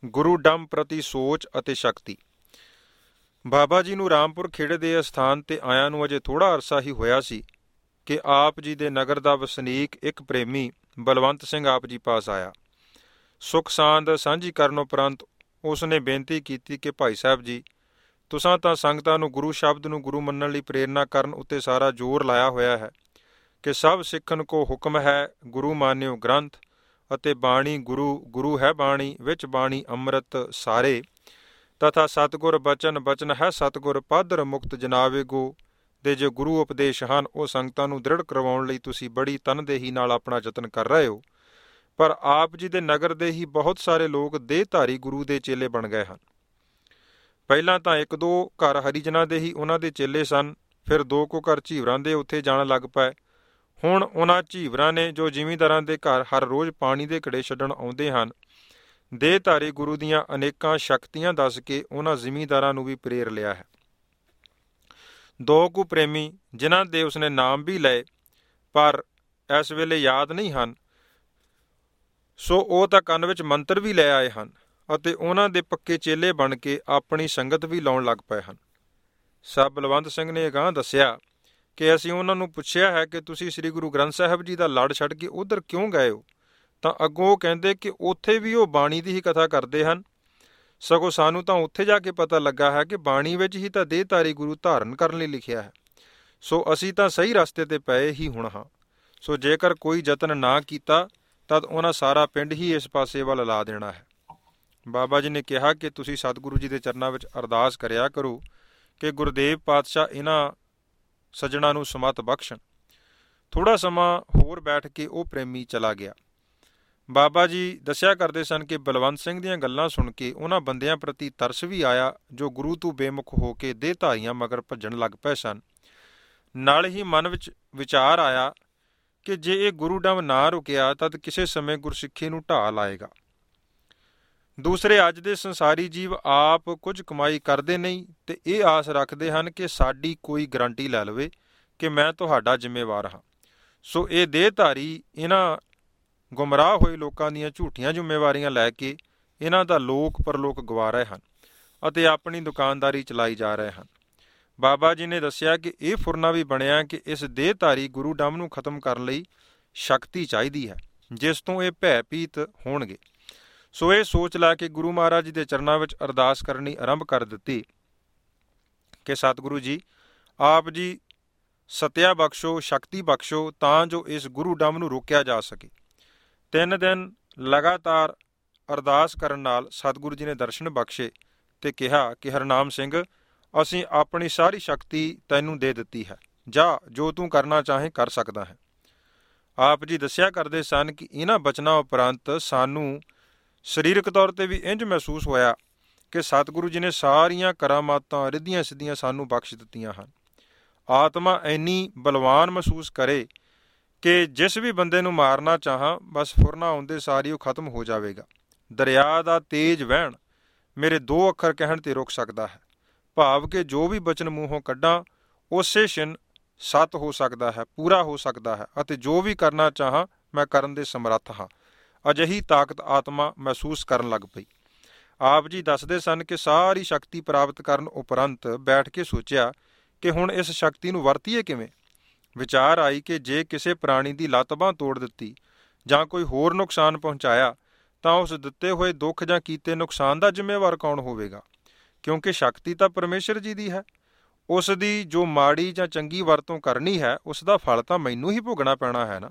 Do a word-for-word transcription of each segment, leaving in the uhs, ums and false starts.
ਗੁਰੂ dumb ਪ੍ਰਤੀ ਸੋਚ ਅਤੇ ਸ਼ਕਤੀ। ਬਾਬਾ ਜੀ ਨੂੰ ਰਾਮਪੁਰ ਖੇੜੇ ਦੇ ਅਸਥਾਨ 'ਤੇ ਆਇਆਂ ਨੂੰ ਅਜੇ ਥੋੜ੍ਹਾ ਅਰਸਾ ਹੀ ਹੋਇਆ ਸੀ ਕਿ ਆਪ ਜੀ ਦੇ ਨਗਰ ਦਾ ਵਸਨੀਕ ਇੱਕ ਪ੍ਰੇਮੀ ਬਲਵੰਤ ਸਿੰਘ ਆਪ ਜੀ ਪਾਸ ਆਇਆ। ਸੁੱਖ ਸਾਂਦ ਸਾਂਝੀ ਕਰਨ ਉਪਰੰਤ ਉਸ ਨੇ ਬੇਨਤੀ ਕੀਤੀ ਕਿ ਭਾਈ ਸਾਹਿਬ ਜੀ, ਤੁਸਾਂ ਤਾਂ ਸੰਗਤਾਂ ਨੂੰ ਗੁਰੂ ਸ਼ਬਦ ਨੂੰ ਗੁਰੂ ਮੰਨਣ ਲਈ ਪ੍ਰੇਰਨਾ ਕਰਨ ਉੱਤੇ ਸਾਰਾ ਜ਼ੋਰ ਲਾਇਆ ਹੋਇਆ ਹੈ ਕਿ ਸਭ ਸਿੱਖਣ ਕੋ ਹੁਕਮ ਹੈ ਗੁਰੂ ਮਾਨਿਓ ਗ੍ਰੰਥ, ਅਤੇ ਬਾਣੀ ਗੁਰੂ, ਗੁਰੂ ਹੈ ਬਾਣੀ, ਵਿੱਚ ਬਾਣੀ ਅੰਮ੍ਰਿਤ ਸਾਰੇ, ਤਥਾ ਸਤਿਗੁਰ ਬਚਨ, ਬਚਨ ਹੈ ਸਤਿਗੁਰ, ਪਾਦਰ ਮੁਕਤ ਜਨਾਵੇ ਗੋ ਦੇ ਜੋ ਗੁਰੂ ਉਪਦੇਸ਼ ਹਨ ਉਹ ਸੰਗਤਾਂ ਨੂੰ ਦ੍ਰਿੜ ਕਰਵਾਉਣ ਲਈ ਤੁਸੀਂ ਬੜੀ ਤਨਦੇਹੀ ਨਾਲ ਆਪਣਾ ਯਤਨ ਕਰ ਰਹੇ ਹੋ। ਪਰ ਆਪ ਜੀ ਦੇ ਨਗਰ ਦੇ ਹੀ ਬਹੁਤ ਸਾਰੇ ਲੋਕ ਦੇਹਧਾਰੀ ਗੁਰੂ ਦੇ ਚੇਲੇ ਬਣ ਗਏ ਹਨ। ਪਹਿਲਾਂ ਤਾਂ ਇੱਕ ਦੋ ਘਰ ਹਰੀਜਨਾਂ ਦੇ ਹੀ ਉਹਨਾਂ ਦੇ ਚੇਲੇ ਸਨ, ਫਿਰ ਦੋ ਕੁ ਘਰ ਝੀਵਰਾਂ ਦੇ ਉੱਥੇ ਜਾਣ ਲੱਗ ਪਏ। ਹੁਣ ਉਹਨਾਂ ਝੀਵਰਾਂ ਨੇ ਜੋ ਜ਼ਿਮੀਂਦਾਰਾਂ ਦੇ ਘਰ ਹਰ ਰੋਜ਼ ਪਾਣੀ ਦੇ ਘੜੇ ਛੱਡਣ ਆਉਂਦੇ ਹਨ, ਦੇਹਧਾਰੀ ਗੁਰੂ ਦੀਆਂ ਅਨੇਕਾਂ ਸ਼ਕਤੀਆਂ ਦੱਸ ਕੇ ਉਹਨਾਂ ਜ਼ਿਮੀਂਦਾਰਾਂ ਨੂੰ ਵੀ ਪ੍ਰੇਰ ਲਿਆ ਹੈ। ਦੋ ਕੁ ਪ੍ਰੇਮੀ ਜਿਨ੍ਹਾਂ ਦੇ ਉਸਨੇ ਨਾਮ ਵੀ ਲਏ ਪਰ ਇਸ ਵੇਲੇ ਯਾਦ ਨਹੀਂ ਹਨ, ਸੋ ਉਹ ਤਾਂ ਕੰਨ ਵਿੱਚ ਮੰਤਰ ਵੀ ਲੈ ਆਏ ਹਨ ਅਤੇ ਉਹਨਾਂ ਦੇ ਪੱਕੇ ਚੇਲੇ ਬਣ ਕੇ ਆਪਣੀ ਸੰਗਤ ਵੀ ਲਾਉਣ ਲੱਗ ਪਏ ਹਨ। ਸਾਹਿਬ ਬਲਵੰਤ ਸਿੰਘ ਨੇ ਅਗਾਂਹ ਦੱਸਿਆ ਕਿ ਅਸੀਂ ਉਹਨਾਂ ਨੂੰ ਪੁੱਛਿਆ ਹੈ ਕਿ ਤੁਸੀਂ ਸ੍ਰੀ ਗੁਰੂ ਗ੍ਰੰਥ ਸਾਹਿਬ ਜੀ ਦਾ ਲੜ ਛੱਡ ਕੇ ਉੱਧਰ ਕਿਉਂ ਗਏ ਹੋ, ਤਾਂ ਅੱਗੋਂ ਉਹ ਕਹਿੰਦੇ ਕਿ ਉੱਥੇ ਵੀ ਉਹ ਬਾਣੀ ਦੀ ਹੀ ਕਥਾ ਕਰਦੇ ਹਨ। ਸਗੋਂ ਸਾਨੂੰ ਤਾਂ ਉੱਥੇ ਜਾ ਕੇ ਪਤਾ ਲੱਗਾ ਹੈ ਕਿ ਬਾਣੀ ਵਿੱਚ ਹੀ ਤਾਂ ਦੇਹਧਾਰੀ ਗੁਰੂ ਧਾਰਨ ਕਰਨ ਲਈ ਲਿਖਿਆ ਹੈ। ਸੋ ਅਸੀਂ ਤਾਂ ਸਹੀ ਰਸਤੇ 'ਤੇ ਪਏ ਹੀ ਹੁਣ ਹਾਂ। ਸੋ ਜੇਕਰ ਕੋਈ ਯਤਨ ਨਾ ਕੀਤਾ ਤਦ ਉਹਨਾਂ ਸਾਰਾ ਪਿੰਡ ਹੀ ਇਸ ਪਾਸੇ ਵੱਲ ਲਾ ਦੇਣਾ ਹੈ। ਬਾਬਾ ਜੀ ਨੇ ਕਿਹਾ ਕਿ ਤੁਸੀਂ ਸਤਿਗੁਰੂ ਜੀ ਦੇ ਚਰਨਾਂ ਵਿੱਚ ਅਰਦਾਸ ਕਰਿਆ ਕਰੋ ਕਿ ਗੁਰਦੇਵ ਪਾਤਸ਼ਾਹ ਇਹਨਾਂ ਸੱਜਣਾ ਨੂੰ ਸਮੱਤ ਬਖਸ਼ਣ। ਥੋੜ੍ਹਾ ਸਮਾਂ ਹੋਰ ਬੈਠ ਕੇ ਉਹ ਪ੍ਰੇਮੀ ਚਲਾ ਗਿਆ। ਬਾਬਾ ਜੀ ਦੱਸਿਆ ਕਰਦੇ ਸਨ ਕਿ ਬਲਵੰਤ ਸਿੰਘ ਦੀਆਂ ਗੱਲਾਂ ਸੁਣ ਕੇ ਉਹਨਾਂ ਬੰਦਿਆਂ ਪ੍ਰਤੀ ਤਰਸ ਵੀ ਆਇਆ ਜੋ ਗੁਰੂ ਤੋਂ ਬੇਮੁਖ ਹੋ ਕੇ ਦੇਹਧਾਰੀਆਂ ਮਗਰ ਭੱਜਣ ਲੱਗ ਪਏ ਸਨ। ਨਾਲ ਹੀ ਮਨ ਵਿੱਚ ਵਿਚਾਰ ਆਇਆ ਕਿ ਜੇ ਇਹ ਗੁਰੂ ਡੰਮ ਨਾ ਰੁਕਿਆ ਤਦ ਕਿਸੇ ਸਮੇਂ ਗੁਰਸਿੱਖੀ ਨੂੰ ਢਾਹ ਲਾਏਗਾ। ਦੂਸਰੇ ਅੱਜ ਦੇ ਸੰਸਾਰੀ ਜੀਵ ਆਪ ਕੁਝ ਕਮਾਈ ਕਰਦੇ ਨਹੀਂ ਤੇ ਇਹ ਆਸ ਰੱਖਦੇ ਹਨ ਕਿ ਸਾਡੀ ਕੋਈ ਗਰੰਟੀ ਲੈ ਲਵੇ ਕਿ ਮੈਂ ਤੁਹਾਡਾ ਜ਼ਿੰਮੇਵਾਰ ਹਾਂ। ਸੋ ਇਹ ਦੇਹਧਾਰੀ ਇਹਨਾਂ ਗੁੰਮਰਾਹ ਹੋਏ ਲੋਕਾਂ ਦੀਆਂ ਝੂਠੀਆਂ ਜ਼ਿੰਮੇਵਾਰੀਆਂ ਲੈ ਕੇ ਇਹਨਾਂ ਦਾ ਲੋਕ ਪਰਲੋਕ ਗਵਾ ਰਹੇ ਹਨ ਅਤੇ ਆਪਣੀ ਦੁਕਾਨਦਾਰੀ ਚਲਾਈ ਜਾ ਰਹੇ ਹਨ। ਬਾਬਾ ਜੀ ਨੇ ਦੱਸਿਆ ਕਿ ਇਹ ਫੁਰਨਾ ਵੀ ਬਣਿਆ ਕਿ ਇਸ ਦੇਹਧਾਰੀ ਗੁਰੂ ਡੰਮ ਨੂੰ ਖਤਮ ਕਰਨ ਲਈ ਸ਼ਕਤੀ ਚਾਹੀਦੀ ਹੈ ਜਿਸ ਤੋਂ ਇਹ ਭੈਭੀਤ ਹੋਣਗੇ। ਸੋ ਇਹ ਸੋਚ ਲੈ ਕੇ ਗੁਰੂ ਮਹਾਰਾਜ ਜੀ ਦੇ ਚਰਨਾਂ ਵਿੱਚ ਅਰਦਾਸ ਕਰਨੀ ਆਰੰਭ ਕਰ ਦਿੱਤੀ ਕਿ ਸਤਿਗੁਰੂ ਜੀ, ਆਪ ਜੀ ਸਤਿਆ ਬਖਸ਼ੋ, ਸ਼ਕਤੀ ਬਖਸ਼ੋ ਤਾਂ ਜੋ ਇਸ ਗੁਰੂ ਡੰਮ ਨੂੰ ਰੋਕਿਆ ਜਾ ਸਕੇ। ਤਿੰਨ ਦਿਨ ਲਗਾਤਾਰ ਅਰਦਾਸ ਕਰਨ ਨਾਲ ਸਤਿਗੁਰੂ ਜੀ ਨੇ ਦਰਸ਼ਨ ਬਖਸ਼ੇ ਅਤੇ ਕਿਹਾ ਕਿ ਹਰਨਾਮ ਸਿੰਘ, ਅਸੀਂ ਆਪਣੀ ਸਾਰੀ ਸ਼ਕਤੀ ਤੈਨੂੰ ਦੇ ਦਿੱਤੀ ਹੈ, ਜਾ ਜੋ ਤੂੰ ਕਰਨਾ ਚਾਹੇ ਕਰ ਸਕਦਾ ਹੈ। ਆਪ ਜੀ ਦੱਸਿਆ ਕਰਦੇ ਸਨ ਕਿ ਇਹਨਾਂ ਬਚਨਾਂ ਉਪਰੰਤ ਸਾਨੂੰ ਸਰੀਰਕ ਤੌਰ 'ਤੇ ਵੀ ਇੰਝ ਮਹਿਸੂਸ ਹੋਇਆ ਕਿ ਸਤਿਗੁਰੂ ਜੀ ਨੇ ਸਾਰੀਆਂ ਕਰਾਮਾਤਾਂ ਰਿੱਧੀਆਂ ਸਿੱਧੀਆਂ ਸਾਨੂੰ ਬਖਸ਼ ਦਿੱਤੀਆਂ ਹਨ। ਆਤਮਾ ਇੰਨੀ ਬਲਵਾਨ ਮਹਿਸੂਸ ਕਰੇ ਕਿ ਜਿਸ ਵੀ ਬੰਦੇ ਨੂੰ ਮਾਰਨਾ ਚਾਹਾਂ ਬਸ ਫੁਰਨਾ ਆਉਂਦੇ ਸਾਰੀ ਉਹ ਖਤਮ ਹੋ ਜਾਵੇਗਾ। ਦਰਿਆ ਦਾ ਤੇਜ਼ ਵਹਿਣ ਮੇਰੇ ਦੋ ਅੱਖਰ ਕਹਿਣ 'ਤੇ ਰੁਕ ਸਕਦਾ ਹੈ, ਭਾਵ ਕਿ ਜੋ ਵੀ ਬਚਨ ਮੂੰਹੋਂ ਕੱਢਾਂ ਉਸੇ ਛਿਨ ਸੱਤ ਹੋ ਸਕਦਾ ਹੈ, ਪੂਰਾ ਹੋ ਸਕਦਾ ਹੈ ਅਤੇ ਜੋ ਵੀ ਕਰਨਾ ਚਾਹਾਂ ਮੈਂ ਕਰਨ ਦੇ ਸਮਰੱਥ ਹਾਂ। ਅਜਿਹੀ ਤਾਕਤ ਆਤਮਾ ਮਹਿਸੂਸ ਕਰਨ ਲੱਗ ਪਈ। ਆਪ ਜੀ ਦੱਸਦੇ ਸਨ ਕਿ ਸਾਰੀ ਸ਼ਕਤੀ ਪ੍ਰਾਪਤ ਕਰਨ ਉਪਰੰਤ ਬੈਠ ਕੇ ਸੋਚਿਆ ਕਿ ਹੁਣ ਇਸ ਸ਼ਕਤੀ ਨੂੰ ਵਰਤੀਏ ਕਿਵੇਂ। ਵਿਚਾਰ ਆਈ ਕਿ ਜੇ ਕਿਸੇ ਪ੍ਰਾਣੀ ਦੀ ਲੱਤ ਬਾਂਹ ਤੋੜ ਦਿੱਤੀ ਜਾਂ ਕੋਈ ਹੋਰ ਨੁਕਸਾਨ ਪਹੁੰਚਾਇਆ ਤਾਂ ਉਸ ਦਿੱਤੇ ਹੋਏ ਦੁੱਖ ਜਾਂ ਕੀਤੇ ਨੁਕਸਾਨ ਦਾ ਜ਼ਿੰਮੇਵਾਰ ਕੌਣ ਹੋਵੇਗਾ, ਕਿਉਂਕਿ ਸ਼ਕਤੀ ਤਾਂ ਪਰਮੇਸ਼ਰ ਜੀ ਦੀ ਹੈ। ਉਸ ਦੀ ਜੋ ਮਾੜੀ ਜਾਂ ਚੰਗੀ ਵਰਤੋਂ ਕਰਨੀ ਹੈ ਉਸ ਦਾ ਫਲ ਤਾਂ ਮੈਨੂੰ ਹੀ ਭੋਗਣਾ ਪੈਣਾ ਹੈ ਨਾ।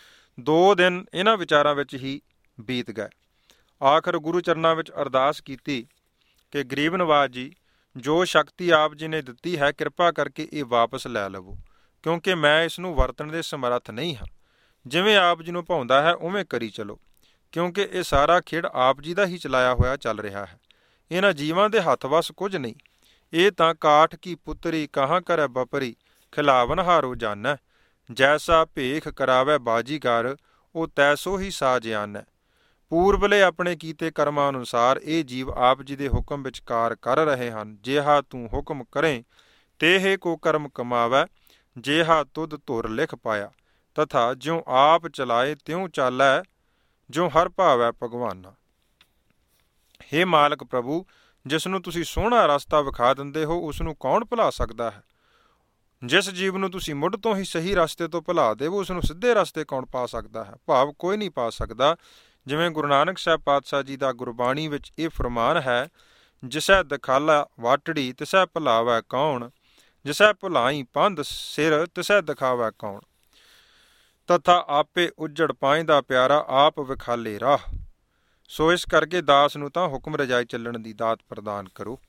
ਦੋ ਦਿਨ ਇਹਨਾਂ ਵਿਚਾਰਾਂ ਵਿੱਚ ਹੀ ਬੀਤ ਗਏ। ਆਖਰ ਗੁਰੂ ਚਰਨਾਂ ਵਿੱਚ ਅਰਦਾਸ ਕੀਤੀ ਕਿ ਗਰੀਬ ਨਵਾਜ਼ ਜੀ, ਜੋ ਸ਼ਕਤੀ ਆਪ ਜੀ ਨੇ ਦਿੱਤੀ ਹੈ ਕਿਰਪਾ ਕਰਕੇ ਇਹ ਵਾਪਸ ਲੈ ਲਵੋ, ਕਿਉਂਕਿ ਮੈਂ ਇਸ ਨੂੰ ਵਰਤਣ ਦੇ ਸਮਰੱਥ ਨਹੀਂ ਹਾਂ। ਜਿਵੇਂ ਆਪ ਜੀ ਨੂੰ ਭਾਉਂਦਾ ਹੈ ਉਵੇਂ ਕਰੀ ਚਲੋ, ਕਿਉਂਕਿ ਇਹ ਸਾਰਾ ਖੇਡ ਆਪ ਜੀ ਦਾ ਹੀ ਚਲਾਇਆ ਹੋਇਆ ਚੱਲ ਰਿਹਾ ਹੈ। ਇਹਨਾਂ ਜੀਵਾਂ ਦੇ ਹੱਥ ਵੱਸ ਕੁਝ ਨਹੀਂ। ਇਹ ਤਾਂ ਕਾਠ ਕੀ ਪੁੱਤਰੀ ਕਹਾਂ ਕਰੈ ਬਪਰੀ, ਖਿਲਾਵਨ ਹਾਰੋ ਜਾਨੈ, ਜੈਸਾ ਭੇਖ ਕਰਾਵੈ ਬਾਜੀਗਰ, ਉਹ ਤੈਸੋ ਹੀ ਸਾਜ ਆਨੈ। ਪੂਰਬਲੇ ਆਪਣੇ ਕੀਤੇ ਕਰਮਾਂ ਅਨੁਸਾਰ ਇਹ ਜੀਵ ਆਪ ਜੀ ਦੇ ਹੁਕਮ ਵਿੱਚ ਕਾਰ ਕਰ ਰਹੇ ਹਨ। ਜਿਹਾ ਤੂੰ ਹੁਕਮ ਕਰੇ ਤੇਹੇ ਕੋ ਕਰਮ ਕਮਾਵੈ, ਜਿਹਾ ਤੁਧ ਧੁਰ ਲਿਖ ਪਾਇਆ, ਤਥਾ ਜਿਉ ਆਪ ਚਲਾਏ ਤਿਉ ਚਾਲੈ, ਜੋ ਹਰ ਭਾਵੈ ਭਗਵਾਨਾ। ਹੇ ਮਾਲਕ ਪ੍ਰਭੂ, ਜਿਸ ਨੂੰ ਤੁਸੀਂ ਸੋਹਣਾ ਰਸਤਾ ਵਿਖਾ ਦਿੰਦੇ ਹੋ, ਉਸ ਨੂੰ ਕੌਣ ਭੁਲਾ ਸਕਦਾ ਹੈ? ਜਿਸ ਜੀਵ ਨੂੰ ਤੁਸੀਂ ਮੁੱਢ ਤੋਂ ਹੀ ਸਹੀ ਰਸਤੇ ਤੋਂ ਭੁਲਾ ਦੇਵੋ, ਉਸ ਨੂੰ ਸਿੱਧੇ ਰਸਤੇ ਕੌਣ ਪਾ ਸਕਦਾ ਹੈ? ਭਾਵ ਕੋਈ ਨਹੀਂ ਪਾ ਸਕਦਾ। ਜਿਵੇਂ ਗੁਰੂ ਨਾਨਕ ਸਾਹਿਬ ਪਾਤਸ਼ਾਹ ਜੀ ਦਾ ਗੁਰਬਾਣੀ ਵਿੱਚ ਇਹ ਫਰਮਾਨ ਹੈ, ਜਿਸੈ ਦਿਖਾਲਾ ਵਾਟੜੀ ਤਿਸੈ ਭੁਲਾਵੈ ਕੌਣ, ਜਿਸੈ ਭੁਲਾਈ ਪੰਧ ਸਿਰ ਤਿਸੈ ਦਿਖਾਵੈ ਕੌਣ। ਤਥਾ ਆਪੇ ਉੱਜੜ ਪਾਇੰਦਾ ਪਿਆਰਾ, ਆਪ ਵਿਖਾਲੇ ਰਾਹ। ਸੋ ਇਸ ਕਰਕੇ ਦਾਸ ਨੂੰ ਤਾਂ ਹੁਕਮ ਰਜਾਈ ਚੱਲਣ ਦੀ ਦਾਤ ਪ੍ਰਦਾਨ ਕਰੋ।